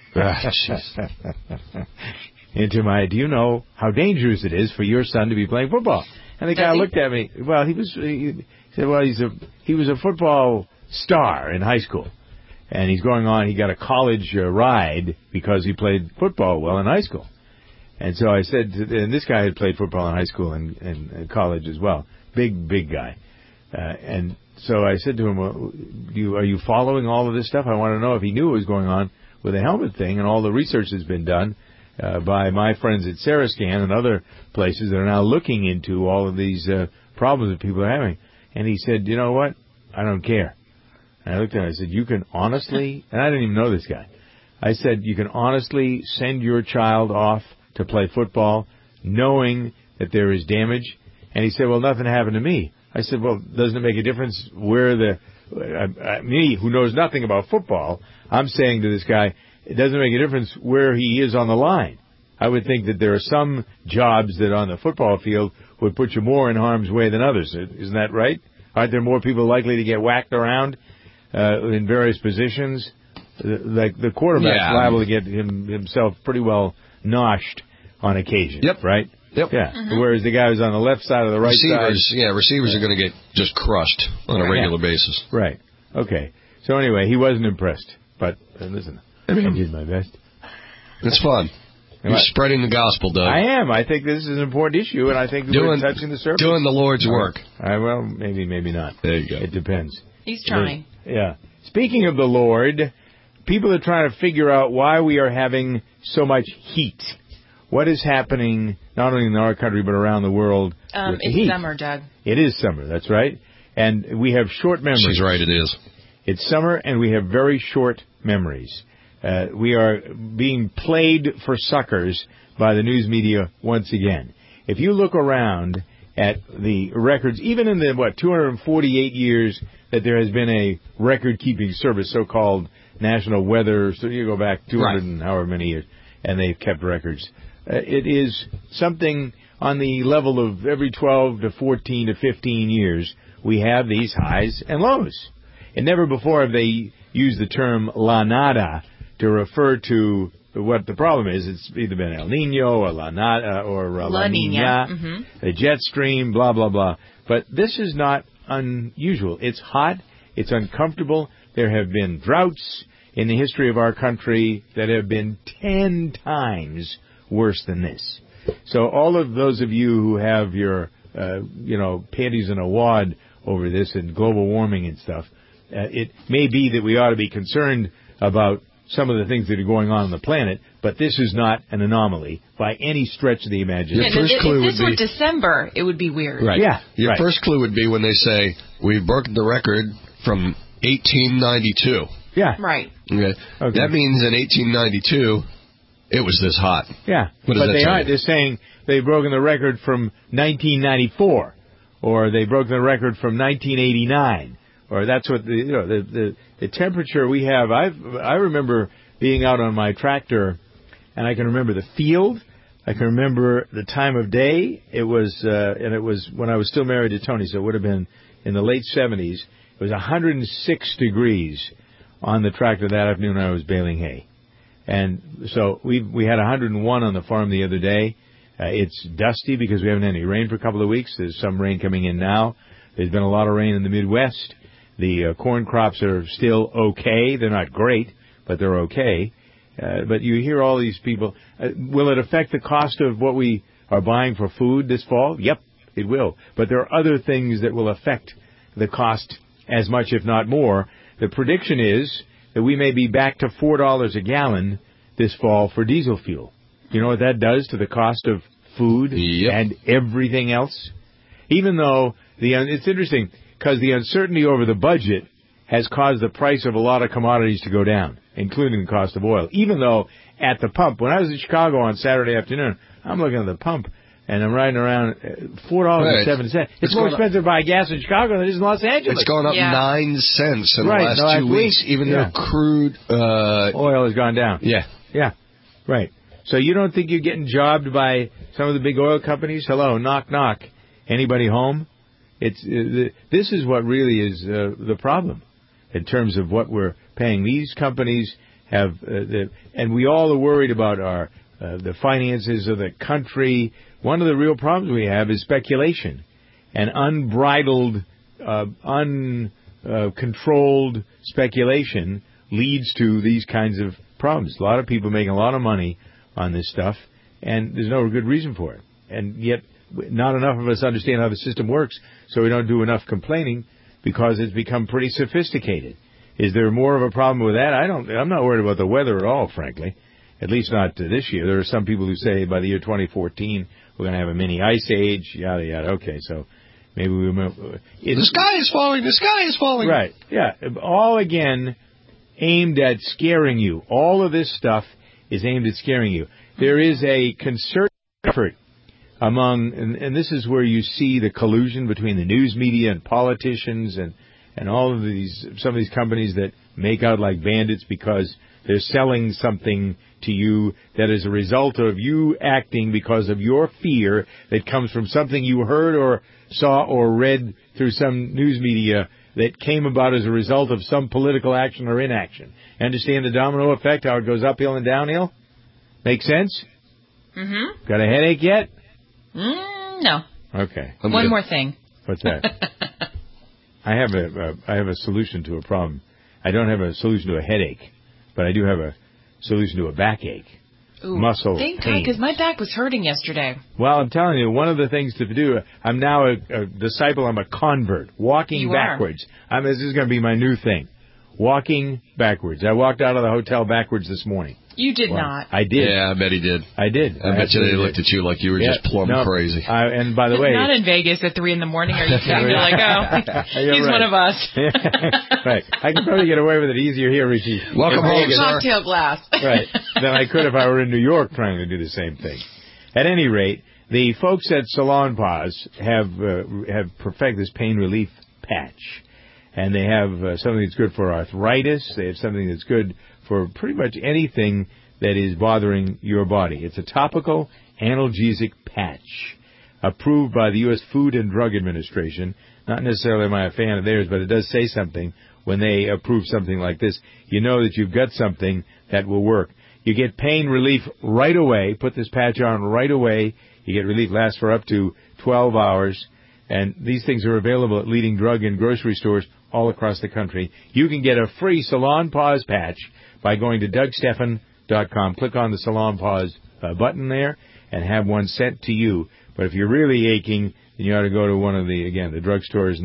into my, do you know how dangerous it is for your son to be playing football? And the guy Does he? looked at me. Well, he was. He said, well, he's a he was a football star in high school, and he's going on. He got a college uh, ride because he played football well in high school. And so I said, to, and this guy had played football in high school and, and, and college as well. Big, big guy. Uh, and so I said to him, well, you, are you following all of this stuff? I want to know if he knew what was going on with the helmet thing and all the research that's been done uh, by my friends at Sarascan and other places that are now looking into all of these uh, problems that people are having. And he said, you know what? I don't care. And I looked at him and I said, you can honestly, and I didn't even know this guy. I said, you can honestly send your child off to play football knowing that there is damage? And he said, well, nothing happened to me. I said, well, doesn't it make a difference where the, uh, uh, me, who knows nothing about football, I'm saying to this guy, it doesn't make a difference where he is on the line. I would think that there are some jobs that on the football field would put you more in harm's way than others. Isn't that right? Aren't there more people likely to get whacked around uh, in various positions? Like the quarterback's yeah. liable to get him, himself pretty well noshed on occasion. Yep. Right? Yep. Yeah. Mm-hmm. Whereas the guy who's on the left side of the right receivers, side. Yeah, receivers yeah. are going to get just crushed on a regular yeah. basis. Right. Okay. So anyway, he wasn't impressed. But uh, listen, I did my best. It's fun. You're Right. spreading the gospel, Doug. I am. I think this is an important issue, and I think doing, we're touching the surface. Doing the Lord's work. I, well, maybe, maybe not. There you go. It depends. He's trying. But, yeah. Speaking of the Lord, people are trying to figure out why we are having so much heat. What is happening, not only in our country, but around the world? Um, with the it's heat. summer, Doug. It is summer, that's right. And we have short memories. She's right, it is. It's summer, and we have very short memories. Uh, we are being played for suckers by the news media once again. If you look around at the records, even in the, what, two hundred forty-eight years that there has been a record-keeping service, so-called National Weather, so you go back two hundred right. and however many years, and they've kept records. Uh, it is something on the level of every twelve to fourteen to fifteen years, we have these highs and lows. And never before have they used the term La Nada to refer to what the problem is. It's either been El Nino or La Nada or uh, La, La Nina, mm-hmm. a jet stream, blah, blah, blah. But this is not unusual. It's hot. It's uncomfortable. There have been droughts in the history of our country that have been ten times worse than this. So all of those of you who have your, uh, you know, panties in a wad over this and global warming and stuff, uh, it may be that we ought to be concerned about some of the things that are going on on the planet, but this is not an anomaly by any stretch of the imagination. Yeah, if, if this were December, it would be weird. Right. Yeah. Your right. first clue would be when they say, we've broken the record from eighteen ninety-two. Yeah. Right. Okay. Okay. That means in eighteen ninety-two, it was this hot. Yeah. What does but that they tell aren't. you? They're saying they've broken the record from nineteen ninety-four, or they've broken the record from nineteen eighty-nine, or that's what the you know the the, the temperature we have. I've I remember being out on my tractor, and I can remember the field. I can remember the time of day. It was, uh, and it was when I was still married to Tony, so it would have been in the late seventies. It was one hundred six degrees on the tractor that afternoon when I was baling hay. And so we we had one hundred one on the farm the other day. Uh, it's dusty because we haven't had any rain for a couple of weeks. There's some rain coming in now. There's been a lot of rain in the Midwest. The uh, corn crops are still okay. They're not great, but they're okay. Uh, but you hear all these people. Uh, will it affect the cost of what we are buying for food this fall? Yep, it will. But there are other things that will affect the cost as much, if not more. The prediction is that we may be back to four dollars a gallon this fall for diesel fuel. You know what that does to the cost of food yep. and everything else? Even though the it's interesting because the uncertainty over the budget has caused the price of a lot of commodities to go down, including the cost of oil. Even though at the pump, when I was in Chicago on Saturday afternoon, I'm looking at the pump, and I'm riding around four dollars and seven cents. It's, it's more expensive to buy gas in Chicago than it is in Los Angeles. It's gone up yeah. nine cents in right, the last no, two weeks, week. even yeah. though crude uh, oil has gone down. Yeah. Yeah, right. So you don't think you're getting jobbed by some of the big oil companies? Hello, knock, knock. Anybody home? It's uh, This is what really is uh, the problem in terms of what we're paying. These companies have, uh, the, and we all are worried about our uh, the finances of the country. One of the real problems we have is speculation and unbridled, uh, uncontrolled speculation leads to these kinds of problems. A lot of people making a lot of money on this stuff, and there's no good reason for it. And yet, not enough of us understand how the system works, so we don't do enough complaining because it's become pretty sophisticated. Is there more of a problem with that? I don't. I'm not worried about the weather at all, frankly. At least not uh, this year. There are some people who say by the year twenty fourteen we're going to have a mini ice age. Yada yada. Okay, so maybe we. Uh, the sky is falling. The sky is falling. Right. Yeah. All again aimed at scaring you. All of this stuff is aimed at scaring you. There is a concerted effort among, and, and this is where you see the collusion between the news media and politicians and, and all of these, some of these companies that make out like bandits because they're selling something to you that is a result of you acting because of your fear that comes from something you heard or saw or read through some news media that came about as a result of some political action or inaction. Understand the domino effect, how it goes uphill and downhill? Make sense? Mm-hmm. Got a headache yet? Mm, no. Okay. I'm One good. more thing. What's that? I have a, a I have a solution to a problem. I don't have a solution to a headache, but I do have a solution to a backache. Ooh, muscle thank pain. God, because my back was hurting yesterday. Well, I'm telling you, one of the things to do, I'm now a, a disciple, I'm a convert, walking you backwards. I mean, this is going to be my new thing, walking backwards. I walked out of the hotel backwards this morning. You did well, not. I did. Yeah, I bet he did. I did. I, I bet you they looked at you like you were yeah, just plumb no, crazy. I, and by the way... Not in Vegas at three in the morning. Are you kidding? You're like, oh, he's right. one of us. Right. I can probably get away with it easier here, Richie. Welcome home, sir. Cocktail glass. Right. Than I could if I were in New York trying to do the same thing. At any rate, the folks at Salon Paws have, uh, have perfected this pain relief patch. And they have uh, something that's good for arthritis. They have something that's good for pretty much anything that is bothering your body. It's a topical analgesic patch approved by the U S Food and Drug Administration. Not necessarily am I a fan of theirs, but it does say something when they approve something like this. You know that you've got something that will work. You get pain relief right away. Put this patch on right away. You get relief, lasts for up to twelve hours. And these things are available at leading drug and grocery stores all across the country. You can get a free Salon Paws patch by going to Doug Stephan dot com. Click on the Salon Paws uh, button there and have one sent to you. But if you're really aching, then you ought to go to one of the, again, the drugstores and the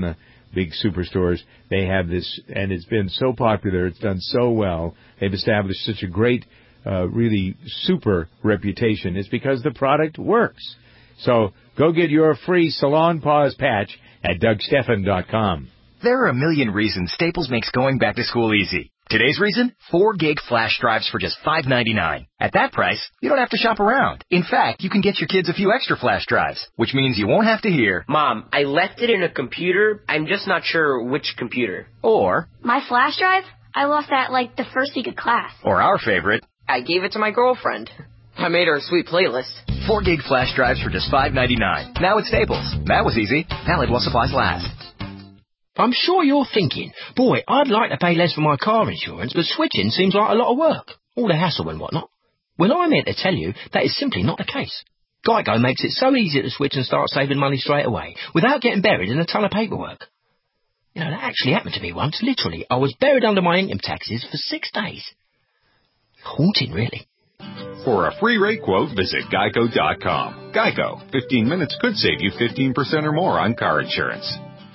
big superstores, they have this, and it's been so popular, it's done so well, they've established such a great, uh, really super reputation. It's because the product works. So go get your free Salon Paws patch at Doug Stephan dot com. There are a million reasons Staples makes going back to school easy. Today's reason? four gig flash drives for just five ninety-nine. At that price, you don't have to shop around. In fact, you can get your kids a few extra flash drives, which means you won't have to hear, Mom, I left it in a computer. I'm just not sure which computer. Or, My flash drive? I lost that like the first week of class. or our favorite, I gave it to my girlfriend. I made her a sweet playlist. four gig flash drives for just five ninety-nine. Now at Staples. That was easy. Valid while supplies last. I'm sure you're thinking, boy, I'd like to pay less for my car insurance, but switching seems like a lot of work. All the hassle and whatnot. Well, I'm here to tell you that is simply not the case. Geico makes it so easy to switch and start saving money straight away, without getting buried in a ton of paperwork. You know, that actually happened to me once. Literally, I was buried under my income taxes for six days. Haunting, really. For a free rate quote, visit Geico dot com. Geico. fifteen minutes could save you fifteen percent or more on car insurance.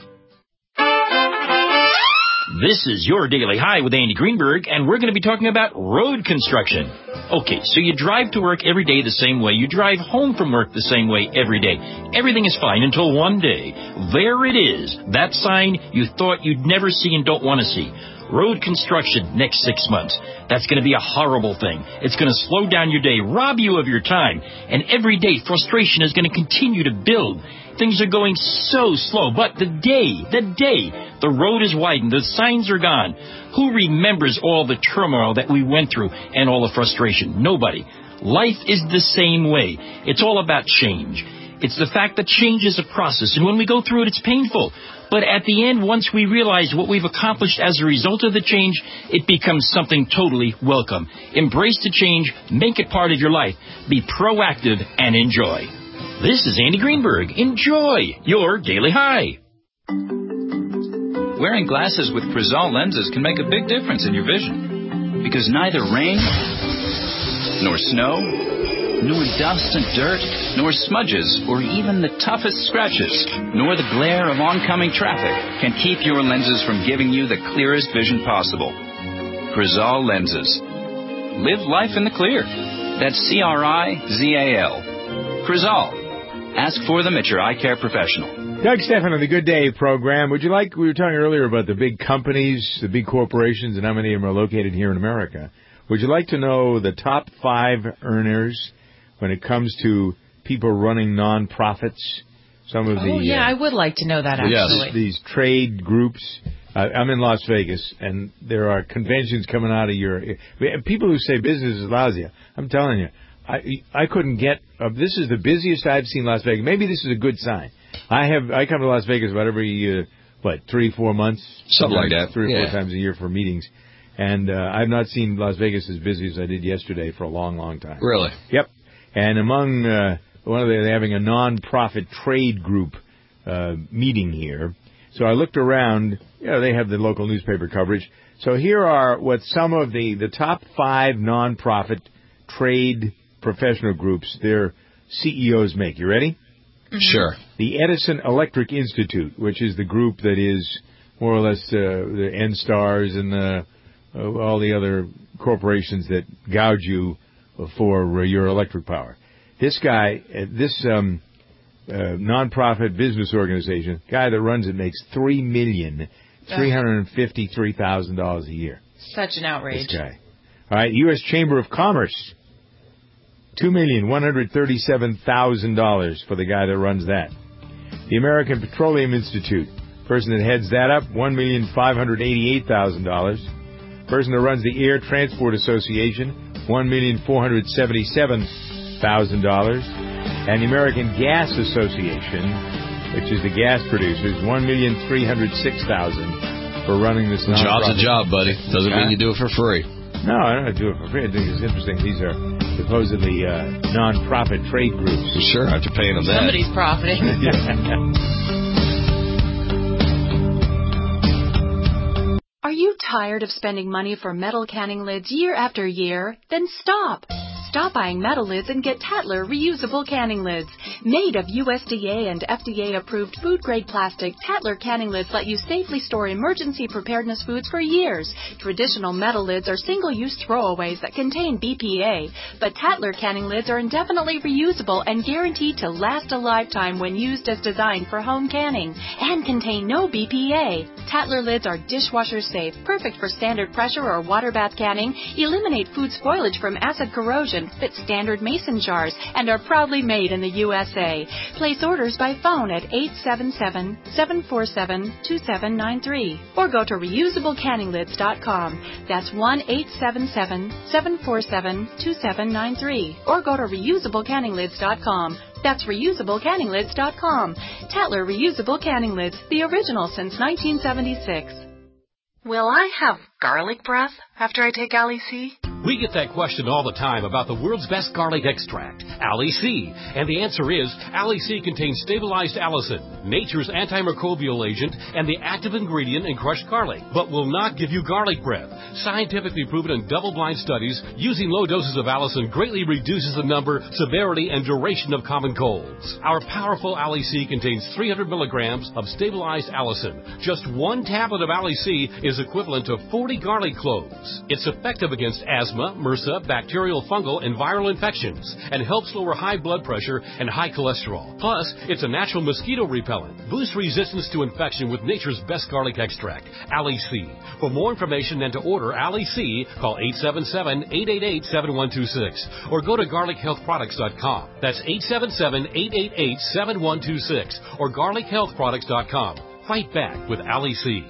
This is your Daily High with Andy Greenberg, and we're going to be talking about road construction. Okay, so you drive to work every day the same way. You drive home from work the same way every day. Everything is fine until one day. There it is, that sign you thought you'd never see and don't want to see. Road construction next six months. That's going to be a horrible thing. It's going to slow down your day, rob you of your time, and every day frustration is going to continue to build. Things are going so slow, but the day, the day, the road is widened, the signs are gone. Who remembers all the turmoil that we went through and all the frustration? Nobody. Life is the same way. It's all about change. It's the fact that change is a process, and when we go through it, it's painful. But at the end, once we realize what we've accomplished as a result of the change, it becomes something totally welcome. Embrace the change, make it part of your life, be proactive, and enjoy. This is Andy Greenberg. Enjoy your Daily High. Wearing glasses with Crizal lenses can make a big difference in your vision. Because neither rain, nor snow, nor dust and dirt, nor smudges, or even the toughest scratches, nor the glare of oncoming traffic can keep your lenses from giving you the clearest vision possible. Crizal lenses. Live life in the clear. That's C R I Z A L. Crizal. Ask for them at your eye care professional. Doug Stephan on the Good Day program. Would you like, we were talking earlier about the big companies, the big corporations, and how many of them are located here in America. Would you like to know the top five earners when it comes to people running non-profits? Some of the... Oh, yeah, uh, I would like to know that, actually. Yes, these trade groups. Uh, I'm in Las Vegas, and there are conventions coming out of your... People who say business is lousy, I'm telling you, I I couldn't get... Uh, this is the busiest I've seen Las Vegas. Maybe this is a good sign. I have I come to Las Vegas about every, uh, what, three, four months? Something like that. Three or yeah. four times a year for meetings. And uh, I've not seen Las Vegas as busy as I did yesterday for a long, long time. Really? Yep. And among... Uh, one of the, they're having a non-profit trade group uh, meeting here. So I looked around. You know, they have the local newspaper coverage. So here are what some of the, the top five non-profit trade professional groups, their C E Os make. You ready? Mm-hmm. Sure. The Edison Electric Institute, which is the group that is more or less uh, the N-Stars and the, uh, all the other corporations that gouge you for uh, your electric power. This guy, uh, this um, uh, non-profit business organization, guy that runs it makes three million three hundred fifty-three thousand dollars a year. Such an outrage. This guy. All right, U S Chamber of Commerce, two million one hundred thirty-seven thousand dollars for the guy that runs that. The American Petroleum Institute, person that heads that up, one million five hundred eighty-eight thousand dollars. Person that runs the Air Transport Association, one million four hundred seventy-seven thousand dollars. And the American Gas Association, which is the gas producers, one million three hundred six thousand dollars for running this non-profit. Job's a job, buddy. Doesn't huh? mean you do it for free. No, I don't do it for free. I think it's interesting. These are supposedly uh, non-profit trade groups. Sure, after paying them that. Somebody's profiting. Are you tired of spending money for metal canning lids year after year? Then stop. Stop buying metal lids and get Tatler reusable canning lids. Made of U S D A and F D A-approved food-grade plastic, Tatler canning lids let you safely store emergency preparedness foods for years. Traditional metal lids are single-use throwaways that contain B P A, but Tatler canning lids are indefinitely reusable and guaranteed to last a lifetime when used as designed for home canning, and contain no B P A. Tatler lids are dishwasher safe, perfect for standard pressure or water bath canning, eliminate food spoilage from acid corrosion, fit standard mason jars, and are proudly made in the U S A. Place orders by phone at eight seven seven, seven four seven, two seven nine three or go to reusable canning lids dot com. That's one eight seven seven, seven four seven, two seven nine three or go to reusable canning lids dot com. That's reusable canning lids dot com. Tatler Reusable Canning Lids, the original since nineteen seventy-six. Will I have garlic breath after I take Ali C? We get that question all the time about the world's best garlic extract, Ali C. And the answer is, Ali C contains stabilized allicin, nature's antimicrobial agent, and the active ingredient in crushed garlic, but will not give you garlic breath. Scientifically proven in double-blind studies, using low doses of allicin greatly reduces the number, severity, and duration of common colds. Our powerful Ali C contains three hundred milligrams of stabilized allicin. Just one tablet of Ali C is equivalent to forty garlic cloves. It's effective against asthma, MRSA, bacterial, fungal, and viral infections, and helps lower high blood pressure and high cholesterol. Plus, it's a natural mosquito repellent. Boost resistance to infection with nature's best garlic extract, Ali C. For more information and to order Ali C, call eight seven seven, eight eight eight, seven one two six or go to garlic health products dot com. That's eight seven seven, eight eight eight, seven one two six or garlic health products dot com. Fight back with Ali C.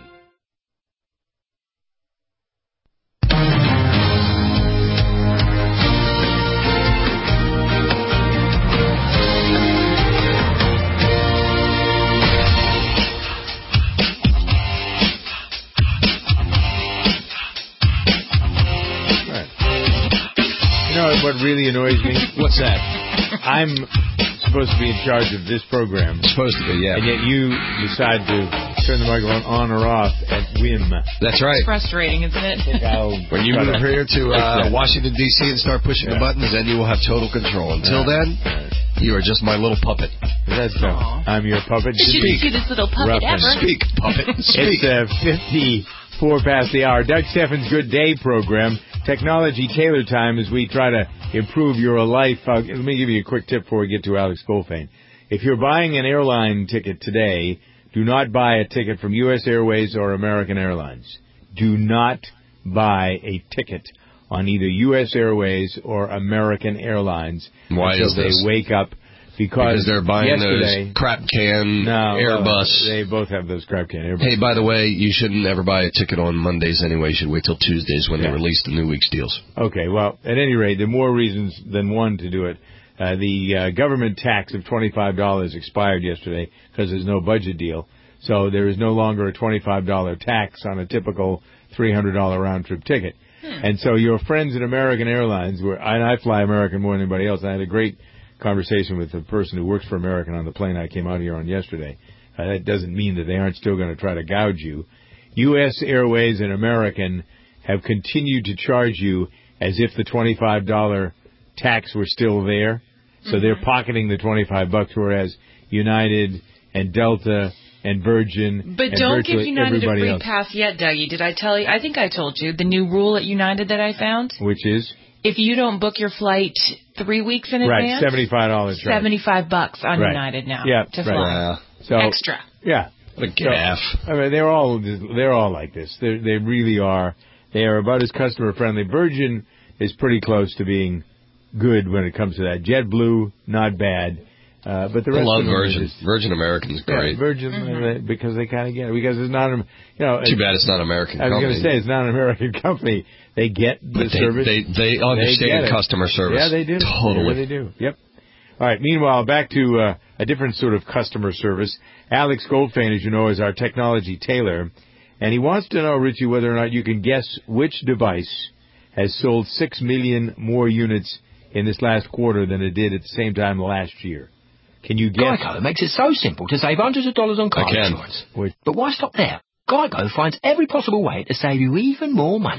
You know what really annoys me? What's that? I'm supposed to be in charge of this program. Supposed to be, yeah. And yet you decide to turn the microphone on or off at whim. That's right. It's frustrating, isn't it? When you move here to uh, Washington, D C and start pushing yeah. the buttons, then you will have total control. Until yeah. then, you are just my little puppet. That's so. I'm your puppet. You're the cutest little puppet Rough ever. Speak, puppet. Speak. It's uh, fifty-four past the hour. Doug Steffens' Good Day program. Technology Tailor Time as we try to improve your life. Uh, let me give you a quick tip before we get to Alex Goldfein. If you're buying an airline ticket today, do not buy a ticket from U S Airways or American Airlines. Do not buy a ticket on either U S Airways or American Airlines Why until is they this? wake up. Because Because, they're buying yesterday, those crap can no, Airbus. Well, they both have those crap can Airbus. Hey, by the way, you shouldn't ever buy a ticket on Mondays anyway. You should wait till Tuesdays when yeah. they release the new week's deals. Okay, well, at any rate, there are more reasons than one to do it. Uh, the uh, government tax of twenty-five dollars expired yesterday because there's no budget deal. So there is no longer a twenty-five dollars tax on a typical three hundred dollars round-trip ticket. Hmm. And so your friends at American Airlines, were, and I fly American more than anybody else. I had a great conversation with the person who works for American on the plane I came out here on yesterday. Uh, that doesn't mean that they aren't still going to try to gouge you. U S Airways and American have continued to charge you as if the twenty-five dollars tax were still there. So mm-hmm. they're pocketing the twenty-five bucks, whereas United and Delta and Virgin But and don't give United a free else. pass yet, Dougie. Did I tell you? I think I told you the new rule at United that I found. Which is? If you don't book your flight three weeks in right, advance, seventy-five dollars. seventy-five bucks on right. United now yeah, to fly. Right. So, extra. Yeah. What a gaff. So, I mean, they're all they're all like this. They they really are. They are about as customer friendly. Virgin is pretty close to being good when it comes to that. JetBlue, not bad. Uh, but the rest I love of them Virgin. Just, Virgin American is great. Yeah, Virgin, mm-hmm. because they kind of get it. Because it's not, you know. Too bad it's not an American I was company. going to say, it's not an American company. They get the but they, service. They, they understand they customer service. Yeah, they do. Totally. Yeah, they do. Yep. All right. Meanwhile, back to uh, a different sort of customer service. Alex Goldfein, as you know, is our technology tailor. And he wants to know, Richie, whether or not you can guess which device has sold six million more units in this last quarter than it did at the same time last year. Can you guess? Geico makes it so simple to save hundreds of dollars on car insurance. Which? But why stop there? Geico finds every possible way to save you even more money.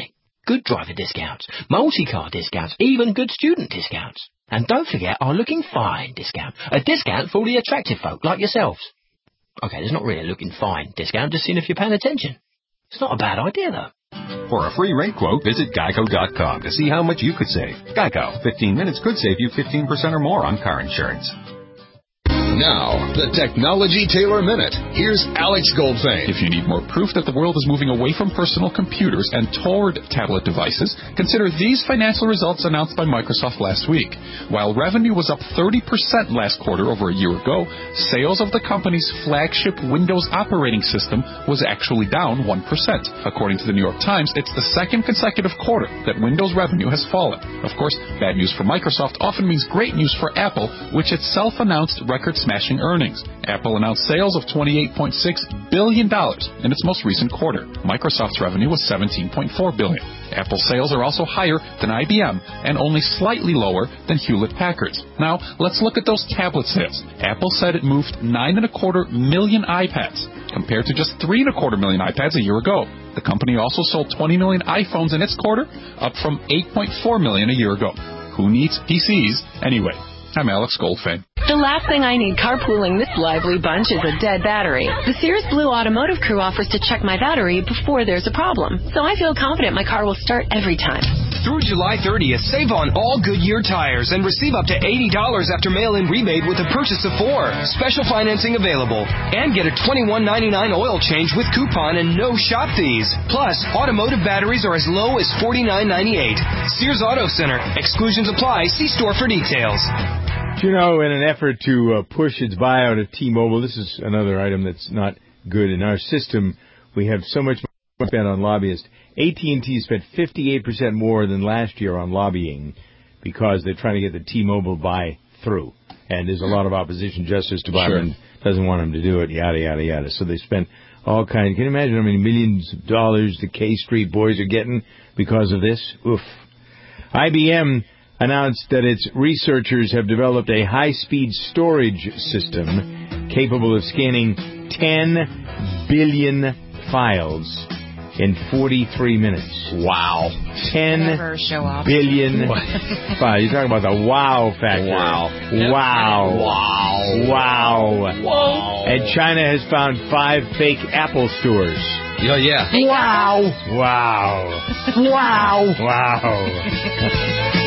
good driver discounts, multi-car discounts, even good student discounts. And don't forget our looking fine discount, a discount for the attractive folk like yourselves. Okay, there's not really a looking fine discount, just seeing if you're paying attention. It's not a bad idea, though. For a free rate quote, visit geico dot com to see how much you could save. Geico, fifteen minutes could save you fifteen percent or more on car insurance. Now, the Technology Tailor Minute. Here's Alex Goldfein. If you need more proof that the world is moving away from personal computers and toward tablet devices, consider these financial results announced by Microsoft last week. While revenue was up thirty percent last quarter over a year ago, sales of the company's flagship Windows operating system was actually down one percent. According to the New York Times, it's the second consecutive quarter that Windows revenue has fallen. Of course, bad news for Microsoft often means great news for Apple, which itself announced record smashing earnings. Apple announced sales of twenty-eight point six billion dollars in its most recent quarter. Microsoft's revenue was seventeen point four billion dollars. Apple sales are also higher than I B M and only slightly lower than Hewlett-Packard's. Now, let's look at those tablet sales. Apple said it moved nine and a quarter million iPads, compared to just three and a quarter million iPads a year ago. The company also sold twenty million iPhones in its quarter, up from eight point four million a year ago. Who needs P Cs anyway? I'm Alex Goldfein. The last thing I need carpooling this lively bunch is a dead battery. The Sears Blue Automotive Crew offers to check my battery before there's a problem, so I feel confident my car will start every time. Through July thirtieth, save on all Goodyear tires and receive up to eighty dollars after mail-in rebate with the purchase of four. Special financing available. And get a twenty-one ninety-nine oil change with coupon and no shop fees. Plus, automotive batteries are as low as forty-nine ninety-eight. Sears Auto Center. Exclusions apply. See store for details. You know, in an effort to uh, push its buyout of T-Mobile, this is another item that's not good. In our system, we have so much money spent on lobbyists. A T and T spent fifty-eight percent more than last year on lobbying because they're trying to get the T-Mobile buy through. And there's a lot of opposition. Justice Department sure. doesn't want them to do it, yada, yada, yada. So they spent all kinds. Can you imagine how many millions of dollars the K Street boys are getting because of this? Oof. I B M announced that its researchers have developed a high-speed storage system capable of scanning ten billion files in forty-three minutes. Wow. ten billion files. You're talking about the wow factor. Wow. Wow. Wow. Wow. Wow. And China has found five fake Apple stores. Yeah, yeah. Wow. Wow. Wow. Wow.